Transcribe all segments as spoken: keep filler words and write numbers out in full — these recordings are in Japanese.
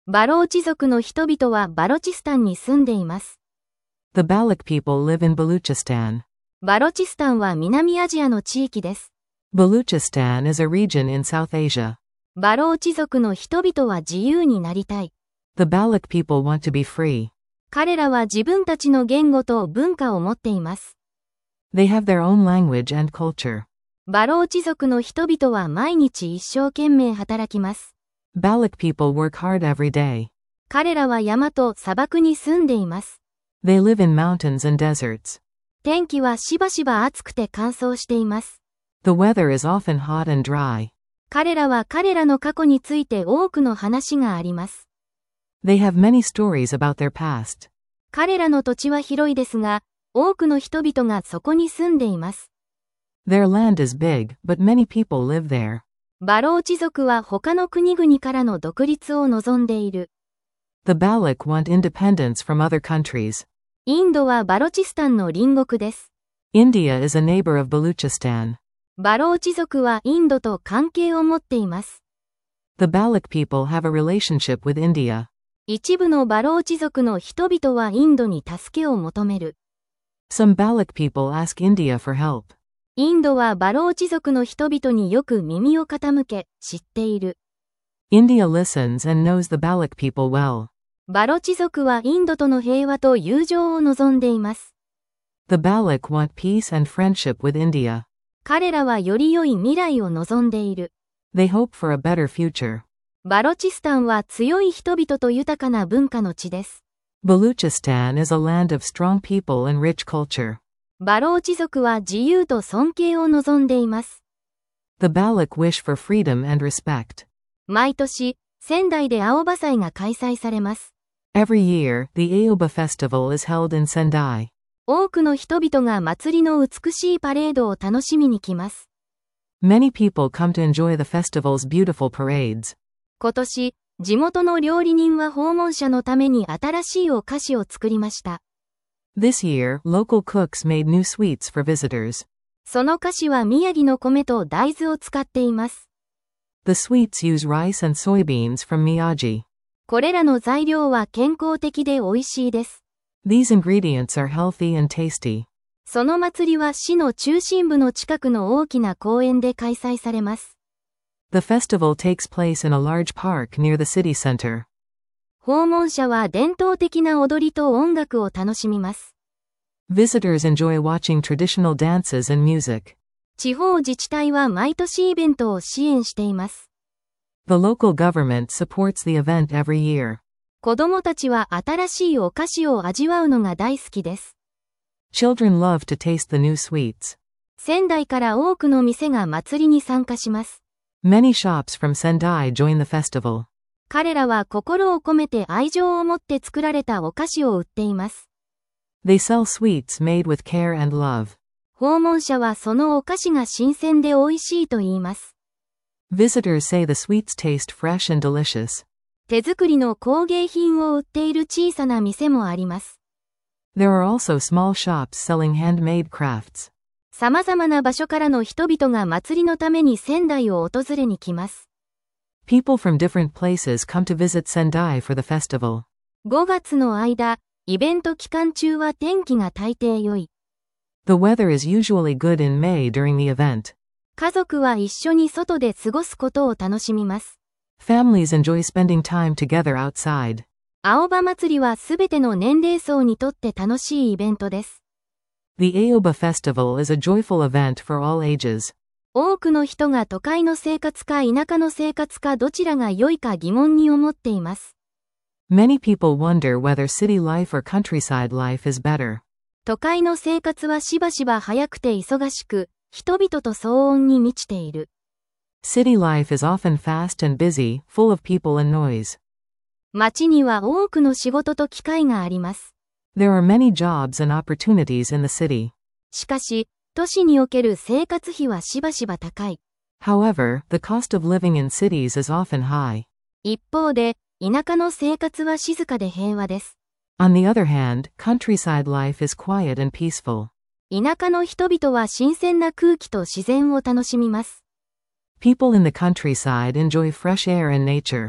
バローチ族の人々はバロチスタンに住んでいます。 The Baloch people live in Baluchistan. バロチスタンは南アジアの地域です。 Baluchistan is a region in South Asia. バローチ族の人々は自由になりたい。 The Baloch people want to be free. 彼らは自分たちの言語と文化を持っています。 They have their own language and culture. バローチ族の人々は毎日一生懸命働きます。 Baloch people work hard every day. 彼らは山と砂漠に住んでいます。 They live in mountains and deserts. 天気はしばしば暑くて乾燥しています。 The weather is often hot and dry. 彼らは彼らの過去について多くの話があります。 They have many stories about their past. 彼らの土地は広いですが、多くの人々がそこに住んでいます。 Their land is big, but many people live there. バローチ族は他の国々からの独立を望んでいる。 The Baloch want independence from other countries. インドはバロチスタンの隣国です。 India is a neighbor of Baluchistan. バローチ族はインドと関係を持っています。 The Baloch people have a relationship with India. 一部のバローチ族の人々はインドに助けを求める。 Some Baloch people ask India for help. インドはバローチ族の人々によく耳を傾け、知っている。 India listens and knows the Baloch people well. バロチ族はインドとの平和と友情を望んでいます。 The Baloch want peace and friendship with India. 彼らはより良い未来を望んでいる。 They hope for a better future. バロチスタンは強い人々と豊かな文化の地です。 Baluchistan is a land of strong people and rich culture. バローチ族は自由と尊敬を望んでいます。 The Baloch wish for freedom and respect. 毎年、仙台で青葉祭が開催されます。 Every year, the Aoba festival is held in Sendai. 多くの人々が祭りの美しいパレードを楽しみに来ます。 Many people come to enjoy the festival's beautiful parades. 今年、地元の料理人は訪問者のために新しいお菓子を作りました。 This year, local cooks made new sweets for visitors. その菓子は宮城の米と大豆を使っています。 The sweets use rice and soybeans from Miyagi. これらの材料は健康的で美味しいです。 These ingredients are healthy and tasty. その祭りは市の中心部の近くの大きな公園で開催されます。 The festival takes place in a large park near the city center. 訪問者は伝統的な踊りと音楽を楽しみます。 Visitors enjoy watching traditional dances and music. 地方自治体は毎年イベントを支援しています。 The local government supports the event every year. 子供たちは新しいお菓子を味わうのが大好きです。 Children love to taste the new sweets. 仙台から多くの店が祭りに参加します。 Many shops from Sendai join the festival. 彼らは心を込めて愛情を持って作られたお菓子を売っています。 They sell sweets made with care and love. 訪問者はそのお菓子が新鮮で美味しいと言います。 Visitors say the sweets taste fresh and delicious. 手作りの工芸品を売っている小さな店もあります。 There are also small shops selling handmade crafts. 様々な場所からの人々が祭りのために仙台を訪れに来ます。 People from different places come to visit Sendai for the festival. ごがつの間、イベント期間中は天気が大抵良い。 The weather is usually good in May during the event. 家族は一緒に外で過ごすことを楽しみます。 Families enjoy spending time together outside. 青葉祭りはすべての年齢層にとって楽しいイベントです。 The Aoba festival is a joyful event for all ages. 多くの人が都会の生活か田舎の生活かどちらが良いか疑問に思っています。 Many people wonder whether city life or countryside life is better. 都会の生活はしばしば早くて忙しく、人々と騒音に満ちている。 City life is often fast and busy, full of people and noise. 街には多くの仕事と機会があります。 There are many jobs and opportunities in the city. しかし、都市における生活費はしばしば高い。 However, the cost of living in cities is often high. 一方で、田舎の生活は静かで平和です。 On the other hand, countryside life is quiet and peaceful. 田舎の人々は新鮮な空気と自然を楽しみます。 People in the countryside enjoy fresh air and nature.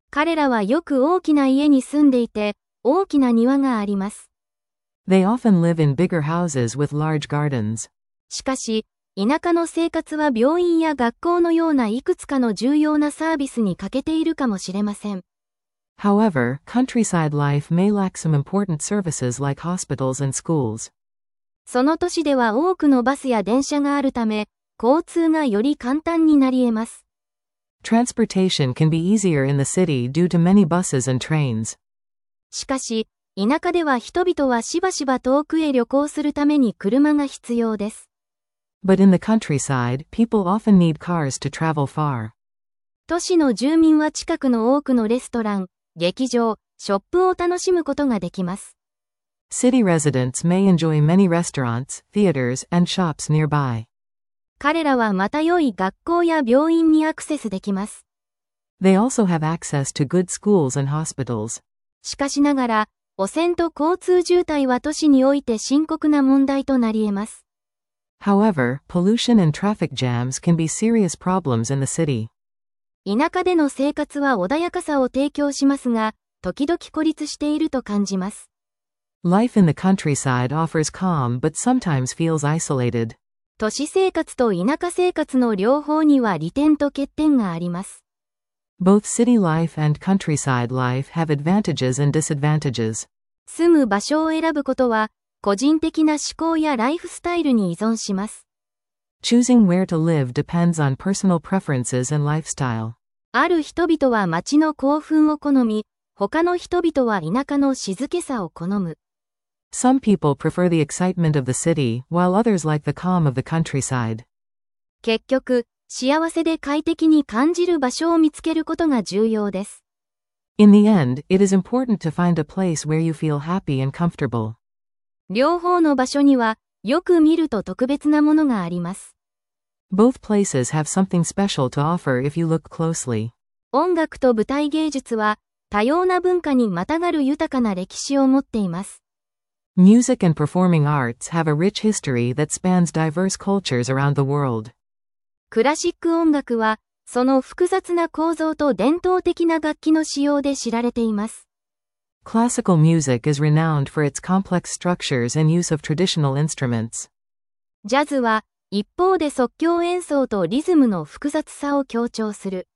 彼らはよく大きな家に住んでいて、大きな庭があります。 They often live in bigger houses with large gardens. しかし、田舎の生活は病院や学校のようないくつかの重要なサービスに欠けているかもしれません。 However, countryside life may lack some important services like hospitals and schools. その都市では多くのバスや電車があるため、交通がより簡単になり得ます。 Transportation can be easier in the city due to many buses and trains. しかし、田舎では人々はしばしば遠くへ旅行するために車が必要です。 But in the countryside, people often need cars to travel far. 都市の住民は近くの多くのレストラン、劇場、ショップを楽しむことができます。 City residents may enjoy many restaurants, theaters, and shops nearby. 彼らはまた良い学校や病院にアクセスできます。 They also have access to good schools and hospitals. しかしながら、汚染と交通渋滞は都市において深刻な問題となり得ます。 However, pollution and traffic jams can be serious problems in the city. 田舎での生活は穏やかさを提供しますが、時々孤立していると感じます。 Life in the countryside offers calm but sometimes feels isolated. 都市生活と田舎生活の両方には利点と欠点があります。 Both city life and countryside life have advantages and disadvantages. 住む場所を選ぶことは、個人的な思考やライフスタイルに依存します。 Choosing where to live depends on personal preferences and lifestyle. ある人々は街の興奮を好み、他の人々は田舎の静けさを好む。 Some people prefer the excitement of the city, while others like the calm of the countryside. 結局、幸せで快適に感じる場所を見つけることが重要です。 In the end, it is important to find a place where you feel happy and comfortable. 両方の場所には、よく見ると特別なものがあります。 Both places have something special to offer if you look closely. 音楽と舞台芸術は、多様な文化にまたがる豊かな歴史を持っています。 Music and performing arts have a rich history that spans diverse cultures around the world. クラシック音楽は、その複雑な構造と伝統的な楽器の使用で知られています。 Classical music is renowned for its complex structures and use of traditional instruments. ジャズは、一方で即興演奏とリズムの複雑さを強調する。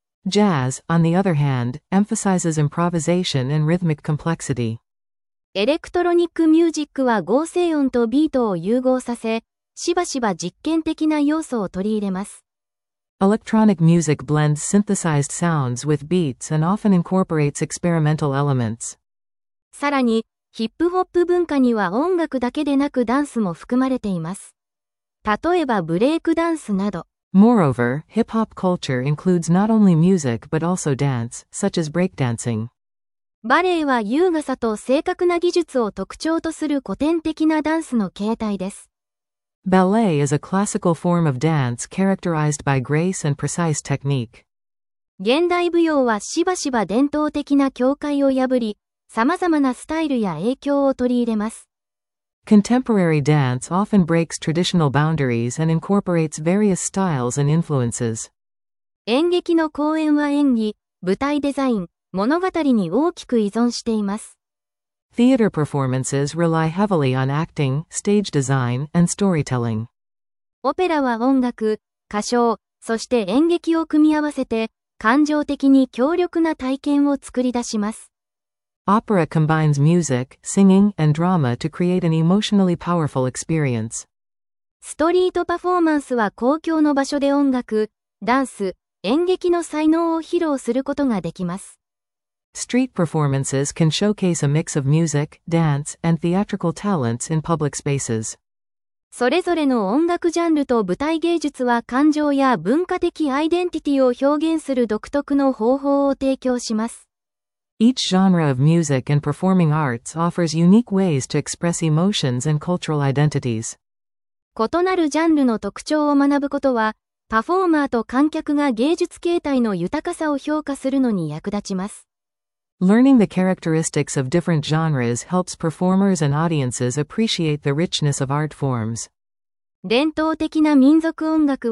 Jazz, on the other hand, emphasizes improvisation and rhythmic complexity. エレクトロニックミュージックは合成音とビートを融合させ、しばしば実験的な要素を取り入れます。 Electronic music blends synthesized sounds with beats and often incorporates experimental elements. さらに、ヒップホップ文化には音楽だけでなくダンスも含まれています。例えばブレイクダンスなど。 Moreover, hip-hop culture includes not only music but also dance, such as breakdancing. バレエは優雅さと正確な技術を特徴とする古典的なダンスの形態です。 Ballet is a classical form of dance characterized by grace and precise technique. 現代舞踊はしばしば伝統的な境界を破り、様々なスタイルや影響を取り入れます。 Contemporary dance often breaks traditional boundaries and incorporates various styles and influences. 演劇の公演は演技、舞台デザイン、物語に大きく依存しています。 Theater performances rely heavily on acting, stage design, and storytelling. オペラは音楽、歌唱、そして演劇を組み合わせて、感情的に強力な体験を作り出します。 Opera combines music, singing, and drama to create an emotionally powerful experience. ストリートパフォーマンスは公共の場所で音楽、ダンス、演劇の才能を披露することができます。 Street performances can showcase a mix of music, dance, and theatrical talents in public spaces. それぞれの音楽ジャンルと舞台芸術は感情や文化的アイデンティティを表現する独特の方法を提供します。 Each genre of music and performing arts offers unique ways to express emotions and cultural identities. 異なるジャンルの特徴を学ぶことは、パフォーマーと観客が芸術形態の豊かさを評価するのに役立ちます。 Learning the characteristics of different genres helps performers and audiences appreciate the richness of art forms. 伝統的な民族音楽は、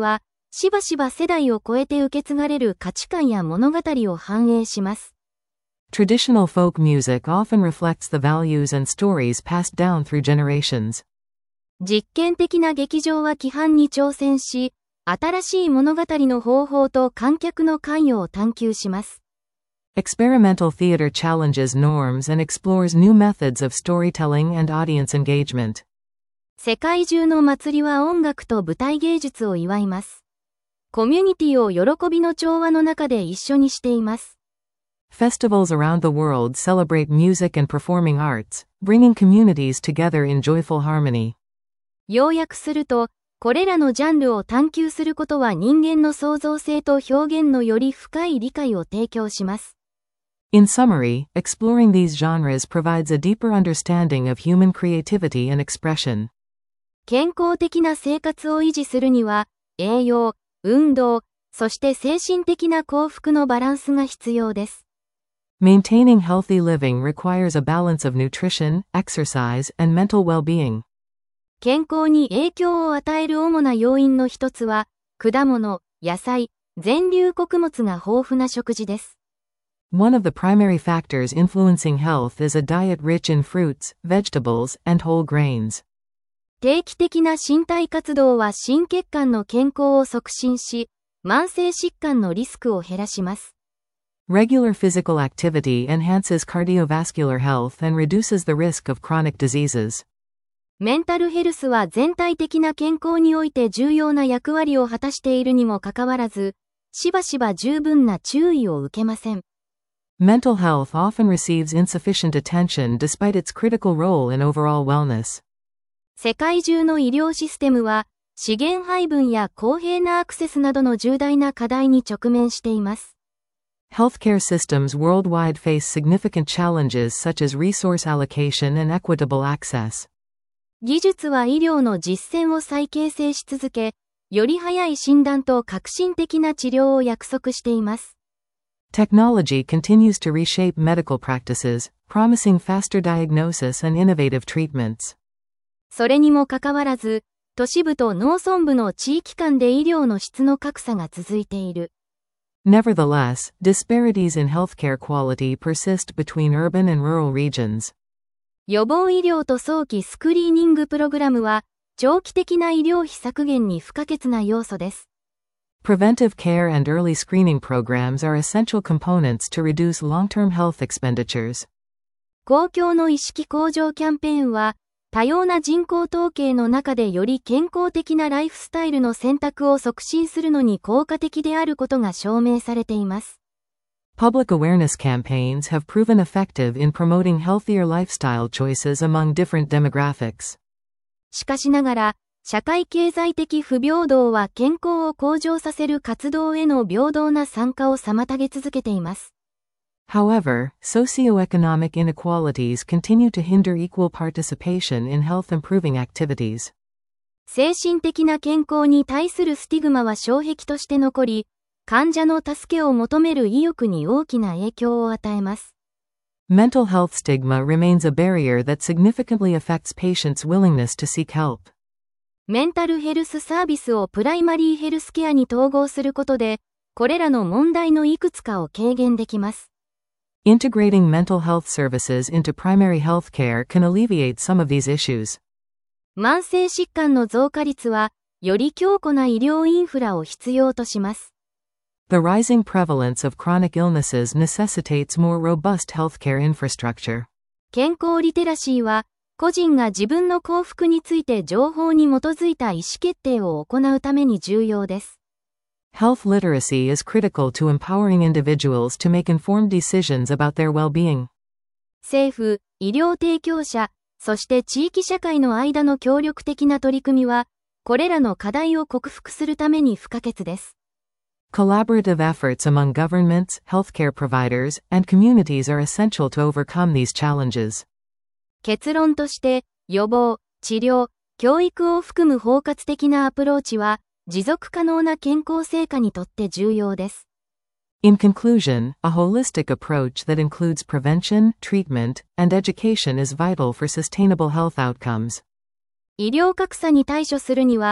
しばしば世代を超えて受け継がれる価値観や物語を反映します。 Traditional folk music often reflects the values and stories passed down through generations. 実験的な劇場は規範に挑戦し、新しい物語の方法と観客の関与を探求します。 Experimental theater challenges norms and explores new methods of storytelling and audience engagement. 世界中の祭りは音楽と舞台芸術を祝います。コミュニティを喜びの調和の中で一緒にしています。 Festivals around the world celebrate music and performing arts, bringing communities together in joyful harmony. 要約すると、これらのジャンルを探求することは人間の創造性と表現のより深い理解を提供します。 In summary, exploring these genres provides a deeper understanding of human creativity and expression. 健康的な生活を維持するには、栄養、運動、そして精神的な幸福のバランスが必要です。 Maintaining healthy living requires a balance of nutrition, exercise, and mental well-being. 健康に影響を与える主な要因の一つは、果物、野菜、全粒穀物が豊富な食事です。 One of the primary factors influencing health is a diet rich in fruits, vegetables, and whole grains. 定期的な身体活動は心血管の健康を促進し、慢性疾患のリスクを減らします。 Regular physical activity enhances cardiovascular health and reduces the risk of chronic diseases. メンタルヘルスは全体的な健康において重要な役割を果たしているにもかかわらず、しばしば十分な注意を受けません。 Mental health often receives insufficient attention despite its critical role in overall wellness. 世界中の医療システムは、資源配分や公平なアクセスなどの重大な課題に直面しています。 Healthcare systems worldwide face significant challenges such as resource allocation and equitable access. 技術は医療の実践を再形成し続け、より早い診断と革新的な治療を約束しています。 Technology continues to reshape medical practices, promising faster diagnosis and innovative treatments. それにもかかわらず、都市部と農村部の地域間で医療の質の格差が続いている。 Nevertheless, disparities in healthcare quality persist between urban and rural regions. 予防医療と早期スクリーニングプログラムは、長期的な医療費削減に不可欠な要素です。 Preventive care and early screening programs are essential components to reduce long-term health expenditures. 公共の意識向上キャンペーンは、多様な人口統計の中でより健康的なライフスタイルの選択を促進するのに効果的であることが証明されています。 Public awareness campaigns have proven effective in promoting healthier lifestyle choices among different demographics. しかしながら、社会経済的不平等は健康を向上させる活動への平等な参加を妨げ続けています。 However, socioeconomic inequalities continue to hinder equal participation in health-improving activities. 精神的な健康に対するスティグマは障壁として残り、患者の助けを求める意欲に大きな影響を与えます。 Mental health stigma remains a barrier that significantly affects patients' willingness to seek help. メンタルヘルスサービスをプライマリーヘルスケアに統合することで、これらの問題のいくつかを軽減できます。 Integrating mental health services into primary health care can alleviate some of these issues. 慢性疾患の増加率は、より強固な医療インフラを必要とします。 The rising prevalence of chronic illnesses necessitates more robust healthcare infrastructure. 健康リテラシーは、個人が自分の幸福について情報に基づいた意思決定を行うために重要です。 Health literacy is critical to empowering individuals to make informed decisions about their well-being. 政府、医療提供者、そして地域社会の間の協力的な取り組みは、これらの課題を克服するために不可欠です。 Collaborative efforts among governments, healthcare providers, and communities are essential to overcome these challenges. 結論として、予防、治療、教育を含む包括的なアプローチは、持続可能な健康成果にとって重要です。 In conclusion, a holistic approach that includes prevention, treatment, and education is vital for sustainable health outcomes. 医療格差に対処するには、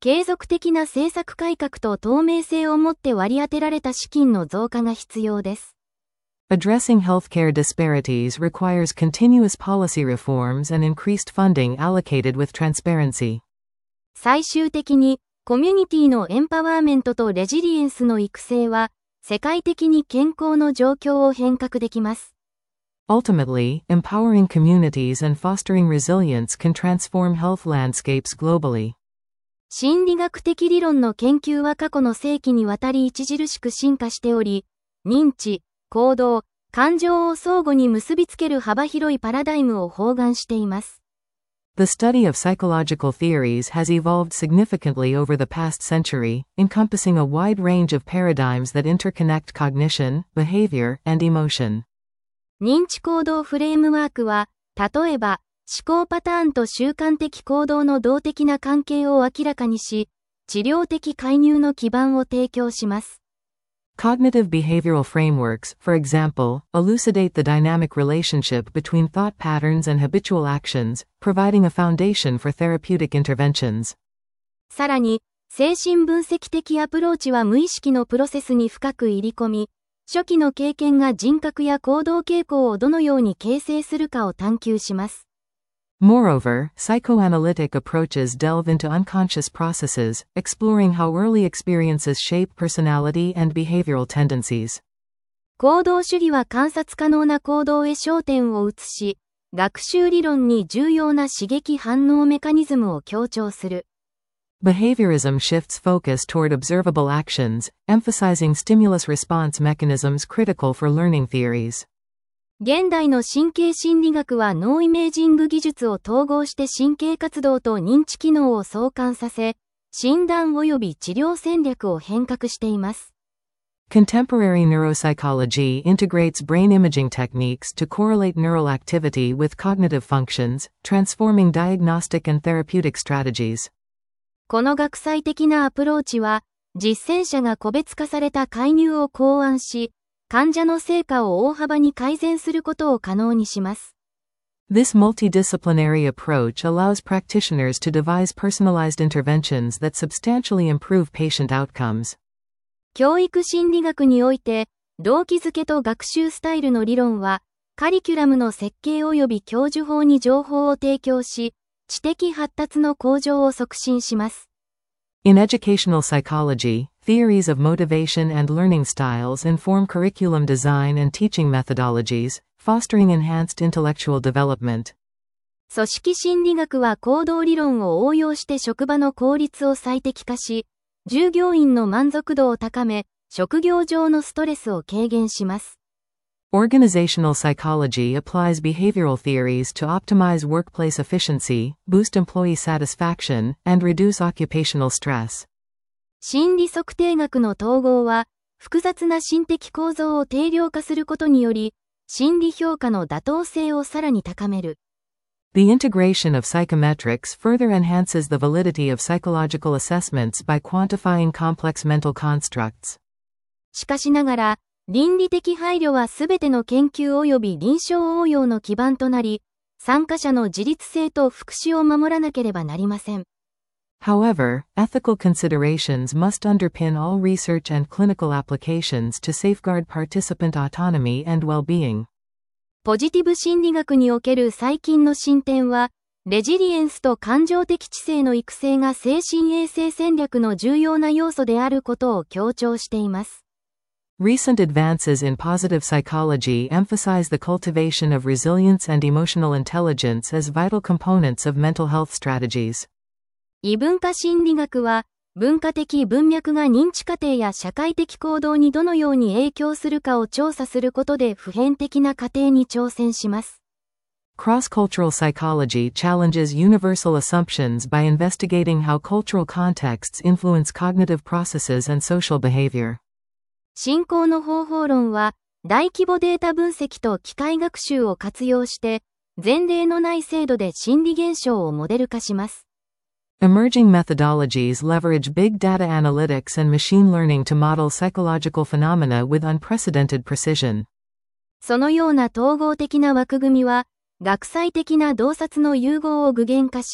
継続的な政策改革と透明性をもって割り当てられた資金の増加が必要です。 Addressing healthcare disparities requires continuous policy reforms and increased funding allocated with transparency. 最終的に、コミュニティのエンパワーメントとレジリエンスの育成は、世界的に健康の状況を変革できます。 Ultimately, empowering communities and fostering resilience can transform health landscapes globally. 心理学的理論の研究は過去の世紀にわたり著しく進化しており、認知、行動、感情を相互に結びつける幅広いパラダイムを包含しています。 The study of psychological theories has evolved significantly over the past century, encompassing a wide range of paradigms that interconnect cognition, behavior, and emotion. 認知行動フレームワークは、例えば、思考パターンと習慣的行動の動的な関係を明らかにし、治療的介入の基盤を提供します。 Cognitive behavioral frameworks, for example, elucidate the dynamic relationship between thought patterns and habitual actions, providing a foundation for therapeutic interventions. さらに、精神分析的アプローチは無意識のプロセスに深く入り込み、初期の経験が人格や行動傾向をどのように形成するかを探求します。 Moreover, psychoanalytic approaches delve into unconscious processes, exploring how early experiences shape personality and behavioral tendencies. 行動主義は観察可能な行動へ焦点を移し、学習理論に重要な刺激反応メカニズムを強調する。 Behaviorism shifts focus toward observable actions, emphasizing stimulus-response mechanisms critical for learning theories. 現代の神経心理学は脳イメージング技術を統合して神経活動と認知機能を相関させ、診断及び治療戦略を変革しています。 Contemporary neuropsychology integrates brain imaging techniques to correlate neural activity with cognitive functions, transforming diagnostic and therapeutic strategies. この学際的なアプローチは、実践者が個別化された介入を考案し、患者の成果を大幅に改善することを可能にします。 This multidisciplinary approach allows practitioners to devise personalized interventions that substantially improve patient outcomes. 教育心理学において、動機づけと学習スタイルの理論は、カリキュラムの設計及び教授法に情報を提供し、知的発達の向上を促進します。 In educational psychology, theories of motivation and learning styles inform curriculum design and teaching methodologies, fostering enhanced intellectual development. 組織心理学は行動理論を応用して職場の効率を最適化し、従業員の満足度を高め、職業上のストレスを軽減します。 Organizational psychology applies behavioral theories to optimize workplace efficiency, boost employee satisfaction, and reduce occupational stress. 心理測定学の統合は、複雑な心的構造を定量化することにより、心理評価の妥当性をさらに高める。 The integration of psychometrics further enhances the validity of psychological assessments by quantifying complex mental constructs. しかしながら、倫理的配慮はすべての研究及び臨床応用の基盤となり、参加者の自律性と福祉を守らなければなりません。 However, ethical considerations must underpin all research and clinical applications to safeguard participant autonomy and well-being. ポジティブ心理学における最近の進展は、レジリエンスと感情的知性の育成が精神衛生戦略の重要な要素であることを強調しています。 Recent advances in positive psychology emphasize the cultivation of resilience and emotional intelligence as vital components of mental health strategies. 異文化心理学は、文化的文脈が認知過程や社会的行動にどのように影響するかを調査することで普遍的な過程に挑戦します。 Cross-cultural psychology challenges universal assumptions by investigating how cultural contexts influence cognitive processes and social behavior. 進行の方法論は、大規模データ分析と機械学習を活用して、前例のない精度で心理現象をモデル化します。 Emerging methodologies leverage big data analytics and machine learning to model psychological phenomena with unprecedented precision. そのような統合的な枠組みは、学際的な洞察の融合を具現化し、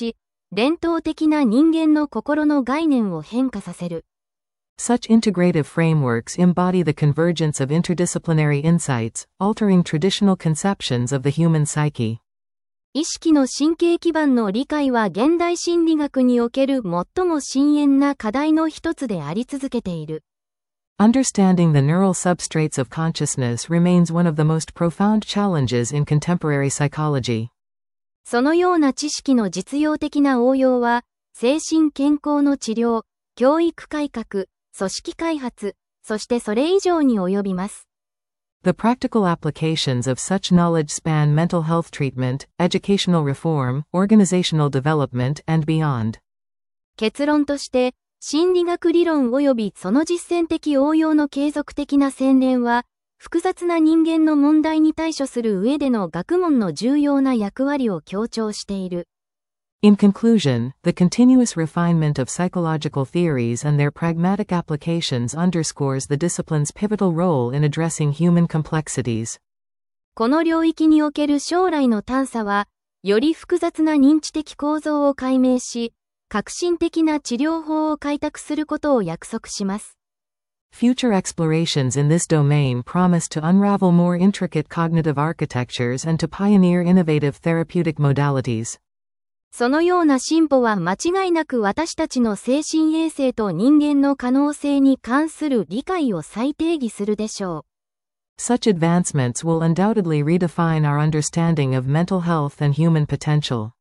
伝統的な人間の心の概念を変化させる。 Such integrative frameworks embody the convergence of interdisciplinary insights, altering traditional conceptions of the human psyche. 意識の神経基盤の理解は現代心理学における最も深遠な課題の一つであり続けている。 Understanding the neural substrates of consciousness remains one of the most profound challenges in contemporary psychology. そのような知識の実用的な応用は、精神健康の治療、教育改革、組織開発、そしてそれ以上に及びます。 The practical applications of such knowledge span mental health treatment, educational reform, organizational development, and beyond. 結論として、心理学理論及びその実践的応用の継続的な洗練は、複雑な人間の問題に対処する上での学問の重要な役割を強調している。 In conclusion, the continuous refinement of psychological theories and their pragmatic applications underscores the discipline's pivotal role in addressing human complexities. この領域における将来の探査は、より複雑な認知的構造を解明し、革新的な治療法を開拓することを約束します。 Future explorations in this domain promise to unravel more intricate cognitive architectures and to pioneer innovative therapeutic modalities. そのような進歩は間違いなく私たちの精神衛生と人間の可能性に関する理解を再定義するでしょう。 Such advancements will undoubtedly redefine our understanding of mental health and human potential.